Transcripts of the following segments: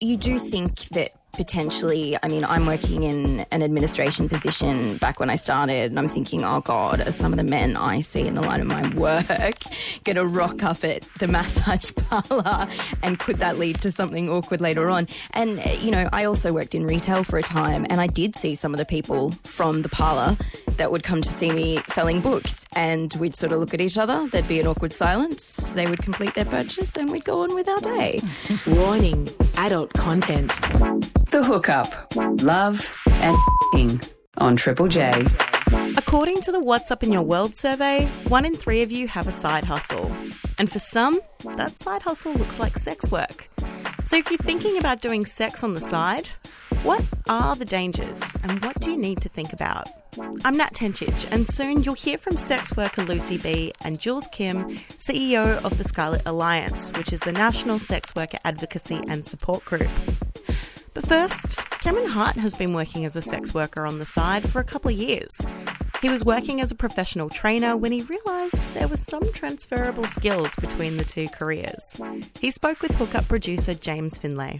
you do think that potentially, I mean, I'm working in an administration position back when I started, and I'm thinking, oh God, are some of the men I see in the line of my work going to rock up at the massage parlour, and could that lead to something awkward later on? And, I also worked in retail for a time, and I did see some of the people from the parlour that would come to see me selling books, and we'd sort of look at each other, there'd be an awkward silence, they would complete their purchase, and we'd go on with our day. Warning, adult content. The Hookup. Love and on Triple J. According to the What's Up in Your World survey, 1 in 3 of you have a side hustle. And for some, that side hustle looks like sex work. So if you're thinking about doing sex on the side, what are the dangers and what do you need to think about? I'm Nat Tencic, and soon you'll hear from sex worker Lucy B and Jules Kim, CEO of the Scarlet Alliance, which is the national sex worker advocacy and support group. But first, Cameron Hart has been working as a sex worker on the side for a couple of years. He was working as a professional trainer when he realised there were some transferable skills between the two careers. He spoke with Hookup producer James Finlay.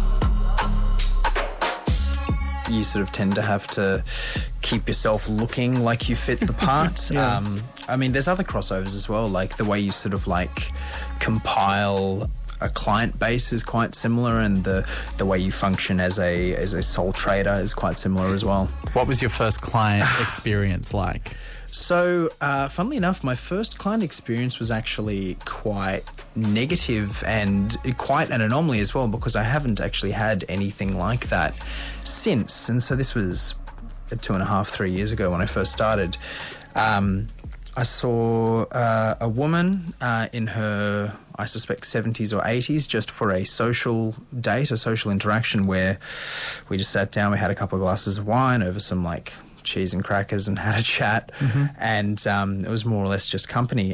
You sort of tend to have to keep yourself looking like you fit the part. Yeah. There's other crossovers as well, like the way you sort of like compile a client base is quite similar, and the way you function as a sole trader is quite similar as well. What was your first client experience like? So, funnily enough, my first client experience was actually quite negative and quite an anomaly as well, because I haven't actually had anything like that since. And so this was 2.5, 3 years ago when I first started. I saw a woman in her, I suspect, 70s or 80s, just for a social date, a social interaction where we just sat down, we had a couple of glasses of wine over some like cheese and crackers and had a chat. Mm-hmm. And it was more or less just company.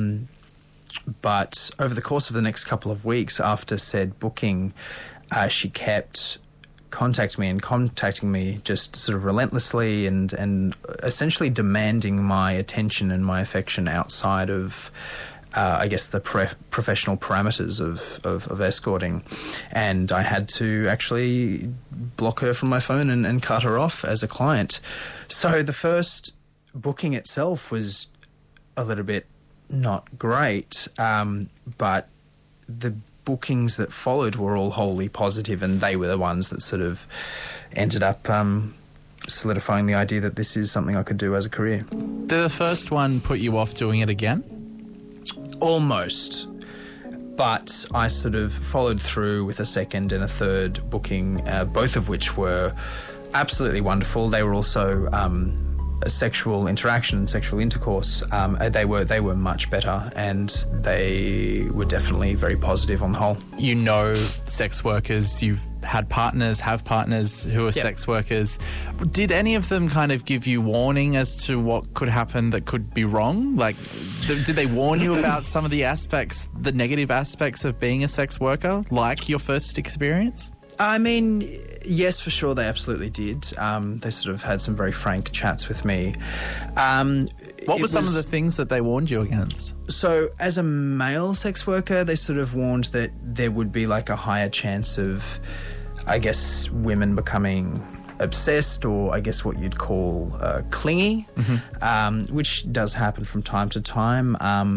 But over the course of the next couple of weeks after said booking, she kept contacting me just sort of relentlessly and essentially demanding my attention and my affection outside of the professional parameters of escorting. And I had to actually block her from my phone and cut her off as a client. So the first booking itself was a little bit not great, but the bookings that followed were all wholly positive, and they were the ones that sort of ended up solidifying the idea that this is something I could do as a career. Did the first one put you off doing it again? Almost. But I sort of followed through with a second and a third booking, both of which were absolutely wonderful. They were also a sexual interaction and sexual intercourse. They were much better, and they were definitely very positive on the whole. You know sex workers, you've have partners who are sex workers. Did any of them kind of give you warning as to what could happen that could be wrong? Like, did they warn you about some of the aspects, the negative aspects of being a sex worker, like your first experience? I mean, yes, for sure, they absolutely did. They sort of had some very frank chats with me. What were some of the things that they warned you against? So, as a male sex worker, they sort of warned that there would be like a higher chance of, I guess, women becoming obsessed, or I guess what you'd call clingy, which does happen from time to time.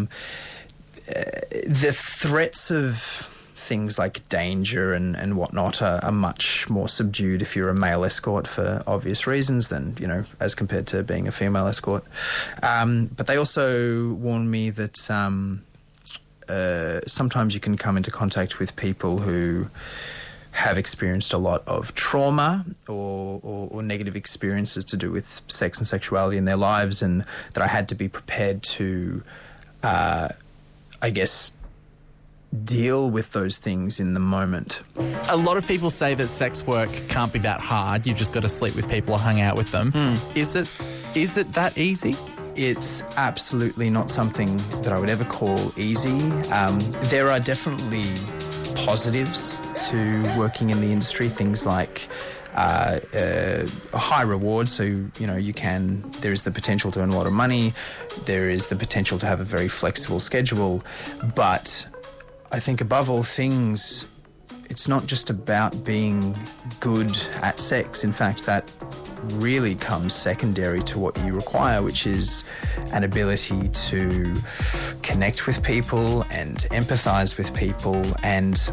The threats of things like danger and whatnot are much more subdued if you're a male escort, for obvious reasons, than, as compared to being a female escort. But they also warned me that sometimes you can come into contact with people who have experienced a lot of trauma or negative experiences to do with sex and sexuality in their lives, and that I had to be prepared to, deal with those things in the moment. A lot of people say that sex work can't be that hard. You've just got to sleep with people or hang out with them. Is it that easy? It's absolutely not something that I would ever call easy. There are definitely positives to working in the industry, things like a high reward, so there is the potential to earn a lot of money, there is the potential to have a very flexible schedule, but I think above all things, it's not just about being good at sex. In fact, that really comes secondary to what you require, which is an ability to connect with people and empathise with people and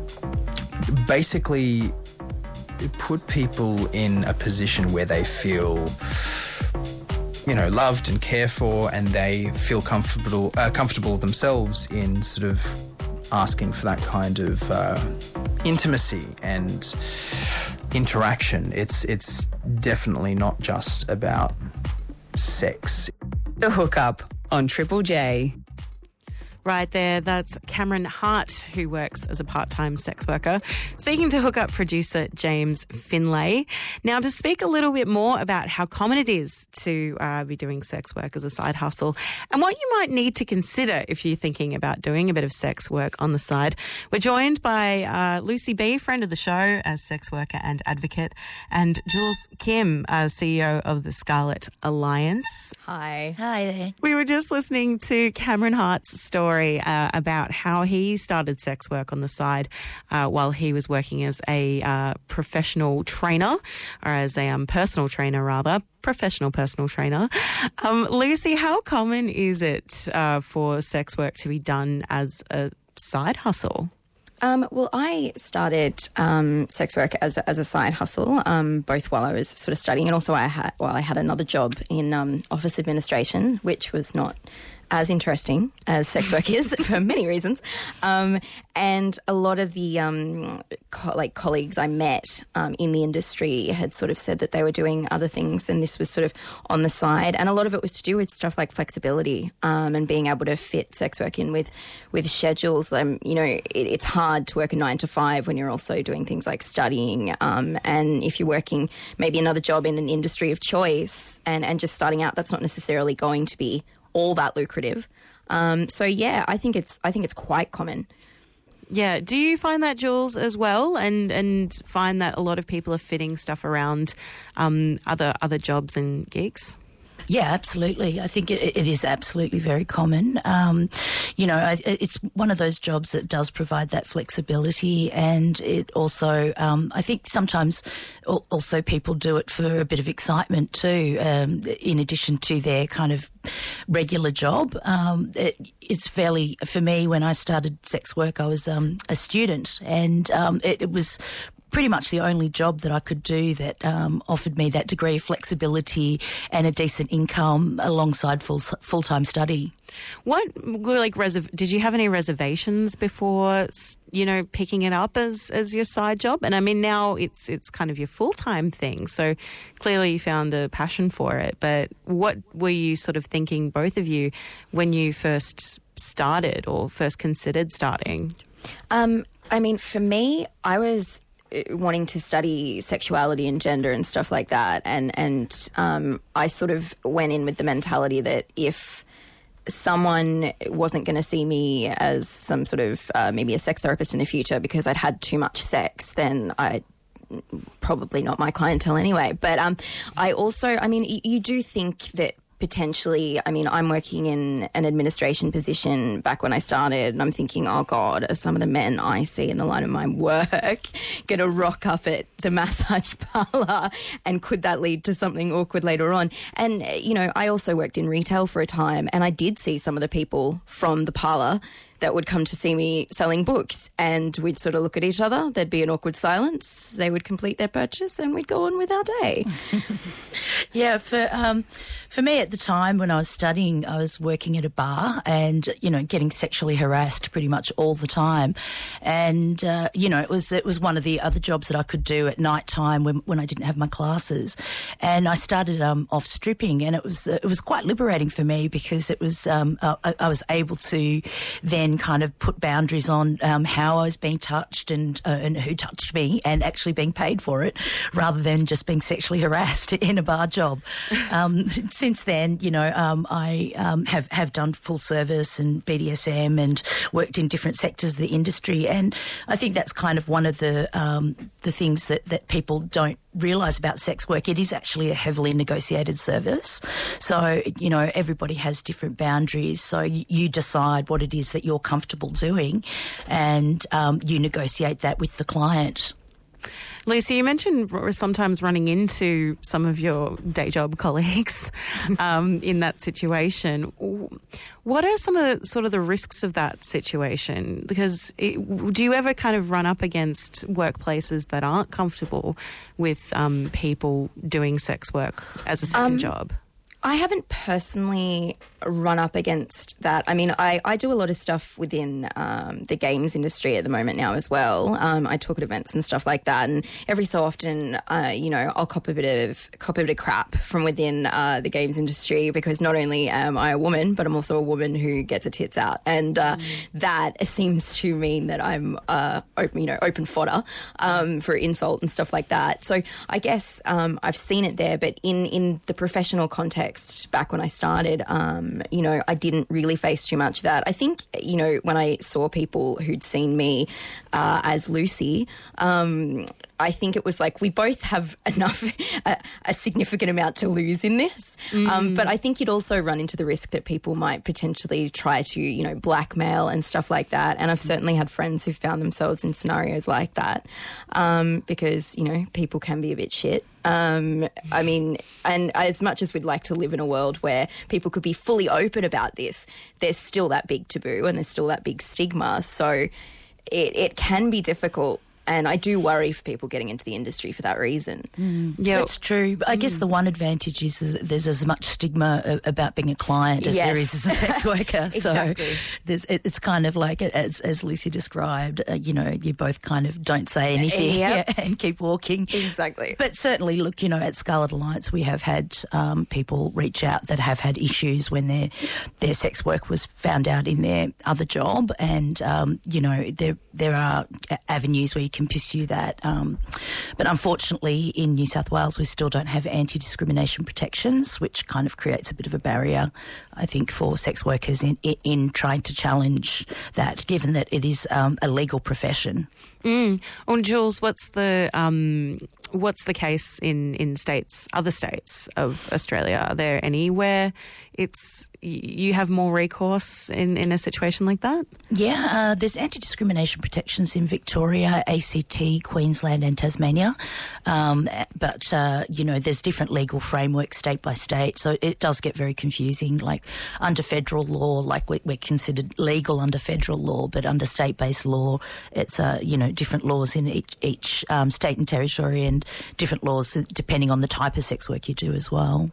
basically put people in a position where they feel, you know, loved and cared for, and they feel comfortable themselves in sort of asking for that kind of intimacy and interaction. It's definitely not just about sex. The Hookup on Triple J. Right there, that's Cameron Hart, who works as a part-time sex worker, speaking to Hookup producer James Finlay. Now, to speak a little bit more about how common it is to be doing sex work as a side hustle and what you might need to consider if you're thinking about doing a bit of sex work on the side, we're joined by Lucy B, friend of the show, as sex worker and advocate, and Jules Kim, CEO of the Scarlet Alliance. Hi. Hi there. We were just listening to Cameron Hart's story about how he started sex work on the side while he was working as a professional trainer, or as a personal trainer rather, professional personal trainer. Lucy, how common is it for sex work to be done as a side hustle? Well, I started sex work as a side hustle, both while I was sort of studying and also while I had another job in office administration, which was not as interesting as sex work is for many reasons. And a lot of the colleagues I met in the industry had sort of said that they were doing other things, and this was sort of on the side. And a lot of it was to do with stuff like flexibility and being able to fit sex work in with schedules. You know, it's hard to work a 9 to 5 when you're also doing things like studying. And if you're working maybe another job in an industry of choice and just starting out, that's not necessarily going to be all that lucrative. So yeah, I think it's quite common. Yeah. Do you find that, Jules, as well, and find that a lot of people are fitting stuff around other jobs and gigs? Yeah, absolutely. I think it is absolutely very common. You know, it's one of those jobs that does provide that flexibility, and it also, I think sometimes also people do it for a bit of excitement too, in addition to their kind of regular job. It's fairly, for me, when I started sex work, I was a student, and it was pretty much the only job that I could do that offered me that degree of flexibility and a decent income alongside full-time study. What were did you have any reservations before, you know, picking it up as your side job? And I mean, now it's kind of your full-time thing, so clearly you found a passion for it. But what were you sort of thinking, both of you, when you first started or first considered starting? I mean, for me, I was wanting to study sexuality and gender and stuff like that, and I sort of went in with the mentality that if someone wasn't going to see me as some sort of maybe a sex therapist in the future because I'd had too much sex, then I probably not my clientele anyway. But I also, I mean, you do think that potentially, I mean, I'm working in an administration position back when I started, and I'm thinking, oh God, are some of the men I see in the line of my work going to rock up at the massage parlour, and could that lead to something awkward later on? And, you know, I also worked in retail for a time, and I did see some of the people from the parlour that would come to see me selling books, and we'd sort of look at each other. There'd be an awkward silence. They would complete their purchase, and we'd go on with our day. Yeah, for me at the time when I was studying, I was working at a bar and, you know, getting sexually harassed pretty much all the time. And, you know, it was one of the other jobs that I could do at night time when I didn't have my classes. And I started off stripping, and it was quite liberating for me because it was I was able to then kind of put boundaries on how I was being touched and who touched me, and actually being paid for it rather than just being sexually harassed in a bar job. Since then, you know, I have done full service and BDSM and worked in different sectors of the industry, and I think that's kind of one of the things that people don't realise about sex work, it is actually a heavily negotiated service. So, you know, everybody has different boundaries. So you decide what it is that you're comfortable doing, and you negotiate that with the client. Lucy, you mentioned sometimes running into some of your day job colleagues in that situation. What are some of the risks of that situation? Because do you ever kind of run up against workplaces that aren't comfortable with people doing sex work as a second job? I haven't personally run up against that. I mean, I do a lot of stuff within the games industry at the moment now as well. I talk at events and stuff like that, and every so often, you know, I'll cop a bit of crap from within the games industry, because not only am I a woman, but I'm also a woman who gets her tits out, and that seems to mean that I'm open fodder for insult and stuff like that. So I guess I've seen it there, but in the professional context, back when I started, you know, I didn't really face too much of that. I think, you know, when I saw people who'd seen me as Lucy, I think it was like we both have a significant amount to lose in this. But I think you'd also run into the risk that people might potentially try to, you know, blackmail and stuff like that. And I've certainly had friends who've found themselves in scenarios like that because, you know, people can be a bit shit. I mean, and as much as we'd like to live in a world where people could be fully open about this, there's still that big taboo and there's still that big stigma. So it can be difficult. And I do worry for people getting into the industry for that reason. Yeah, that's true. But I guess the one advantage is that there's as much stigma about being a client as there is as a sex worker. Exactly. So it's kind of like, as Lucy described, you know, you both kind of don't say anything and keep walking. Exactly. But certainly, look, you know, at Scarlet Alliance, we have had people reach out that have had issues when their sex work was found out in their other job. And, you know, there are avenues where you can pursue that. But unfortunately, in New South Wales, we still don't have anti-discrimination protections, which kind of creates a bit of a barrier, I think, for sex workers in trying to challenge that, given that it is a legal profession. Well, Jules, what's the case in other states of Australia? Are there any where you have more recourse in a situation like that? Yeah, there's anti-discrimination protections in Victoria, ACT, Queensland and Tasmania. But, you know, there's different legal frameworks state by state, so it does get very confusing. Like under federal law, like we're considered legal under federal law, but under state-based law, it's, you know, different laws in each state and territory, and different laws depending on the type of sex work you do as well.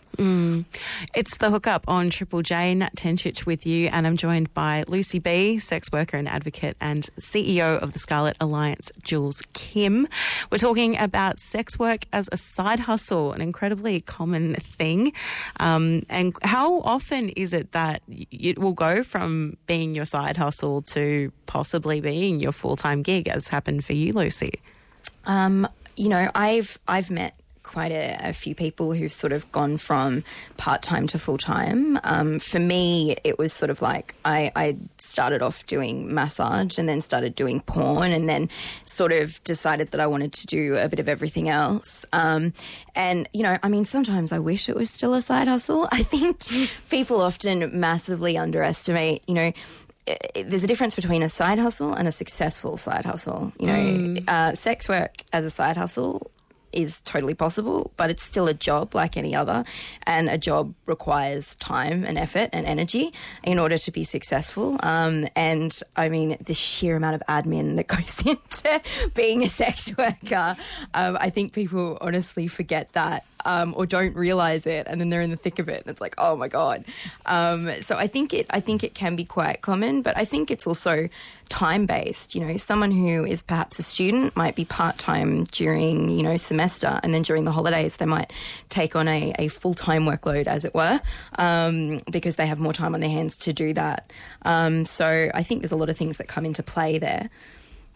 It's The Hookup on Triple J. Nat Tenchich with you, and I'm joined by Lucy B, sex worker and advocate and CEO of the Scarlet Alliance, Jules Kim. We're talking about sex work as a side hustle, an incredibly common thing. And how often is it that it will go from being your side hustle to possibly being your full-time gig, as happened for you, Lucy? You know, I've met quite a few people who've sort of gone from part-time to full-time. For me, it was sort of like I started off doing massage and then started doing porn, and then sort of decided that I wanted to do a bit of everything else. And, you know, I mean, sometimes I wish it was still a side hustle. I think people often massively underestimate, you know, there's a difference between a side hustle and a successful side hustle. You know, sex work as a side hustle is totally possible, but it's still a job like any other, and a job requires time and effort and energy in order to be successful. And I mean, the sheer amount of admin that goes into being a sex worker, I think people honestly forget that. Or don't realise it, and then they're in the thick of it, and it's like, oh my God. So I think it can be quite common, but I think it's also time-based. You know, someone who is perhaps a student might be part-time during, you know, semester, and then during the holidays they might take on a full-time workload, as it were, because they have more time on their hands to do that. So I think there's a lot of things that come into play there.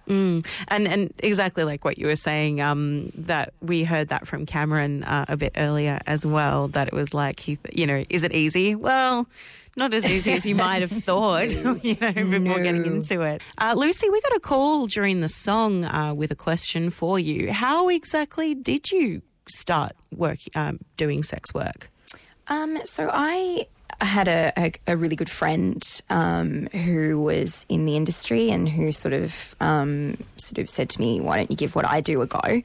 And exactly like what you were saying, that we heard that from Cameron a bit earlier as well, that it was like, is it easy? Well, not as easy as you might have thought, before getting into it. Lucy, we got a call during the song with a question for you. How exactly did you start doing sex work? So I had a really good friend who was in the industry and who sort of said to me, why don't you give what I do a go?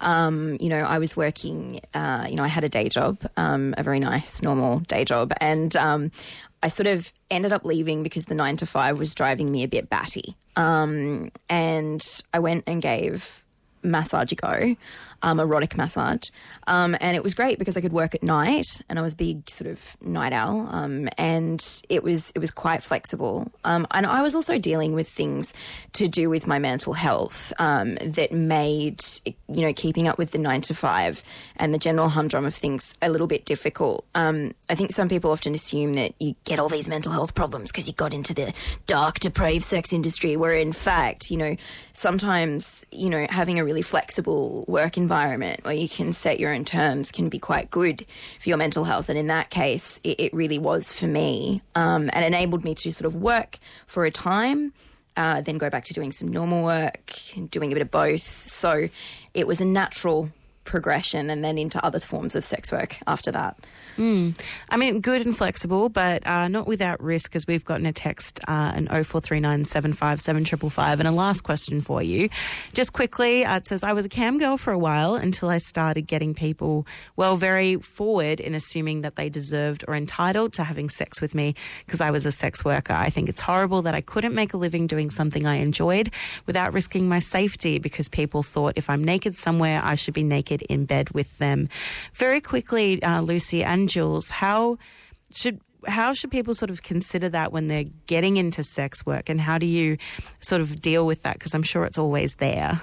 I was working, I had a day job, a very nice, normal day job. And I sort of ended up leaving because the 9 to 5 was driving me a bit batty. And I went and gave massage a go, erotic massage. And it was great because I could work at night and I was a big sort of night owl. And it was quite flexible. And I was also dealing with things to do with my mental health that made, keeping up with the 9 to 5 and the general humdrum of things a little bit difficult. I think some people often assume that you get all these mental health problems because you got into the dark, depraved sex industry, where in fact, sometimes, having a really flexible work environment where you can set your own terms can be quite good for your mental health. And in that case, it really was for me, and enabled me to sort of work for a time, then go back to doing some normal work, doing a bit of both. So it was a natural progression, and then into other forms of sex work after that. I mean, good and flexible, but not without risk, because we've gotten a text, an 0439 757 555. And a last question for you. Just quickly, it says, I was a cam girl for a while until I started getting people, very forward in assuming that they deserved or entitled to having sex with me because I was a sex worker. I think it's horrible that I couldn't make a living doing something I enjoyed without risking my safety because people thought if I'm naked somewhere, I should be naked in bed with them. Very quickly, Lucy and Jules, how should people sort of consider that when they're getting into sex work, and how do you sort of deal with that? Because I'm sure it's always there.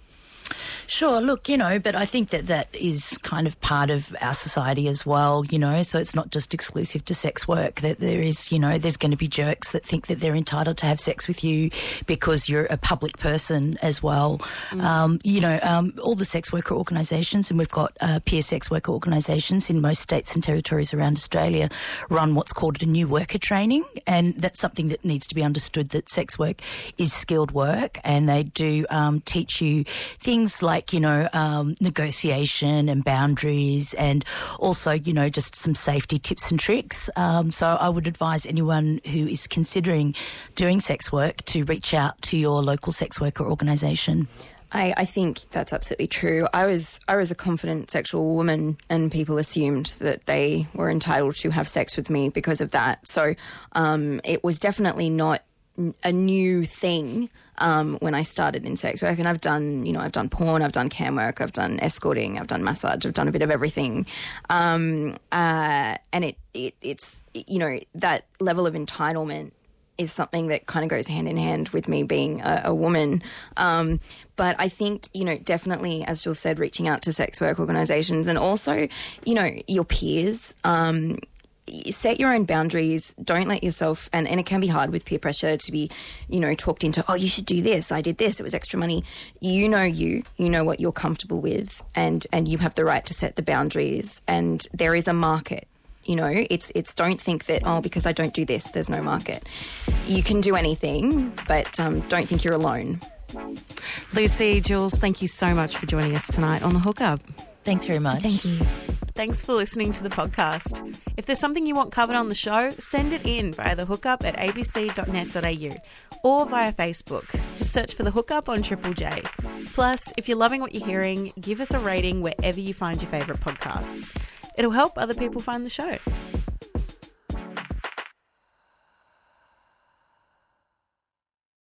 Sure, look, but I think that is kind of part of our society as well, so it's not just exclusive to sex work, that there is, there's going to be jerks that think that they're entitled to have sex with you because you're a public person as well. All the sex worker organisations, and we've got peer sex worker organisations in most states and territories around Australia, run what's called a new worker training, and that's something that needs to be understood, that sex work is skilled work, and they do teach you things like, negotiation and boundaries, and also, just some safety tips and tricks. So I would advise anyone who is considering doing sex work to reach out to your local sex worker organisation. I think that's absolutely true. I was a confident sexual woman, and people assumed that they were entitled to have sex with me because of that. So it was definitely not a new thing when I started in sex work. And I've done porn, I've done cam work, I've done escorting, I've done massage, I've done a bit of everything. And it's that level of entitlement is something that kind of goes hand in hand with me being a woman. But I think, definitely, as Jill said, reaching out to sex work organisations, and also, your peers, set your own boundaries. Don't let yourself, and it can be hard with peer pressure to be, talked into, you should do this. I did this. It was extra money. You know what you're comfortable with, and you have the right to set the boundaries, and there is a market. It's don't think that, because I don't do this, there's no market. You can do anything, but don't think you're alone. Lucy, Jules, thank you so much for joining us tonight on The Hookup. Thanks very much. Thank you. Thanks for listening to the podcast. If there's something you want covered on the show, send it in via thehookup@abc.net.au or via Facebook. Just search for The Hookup on Triple J. Plus, if you're loving what you're hearing, give us a rating wherever you find your favourite podcasts. It'll help other people find the show.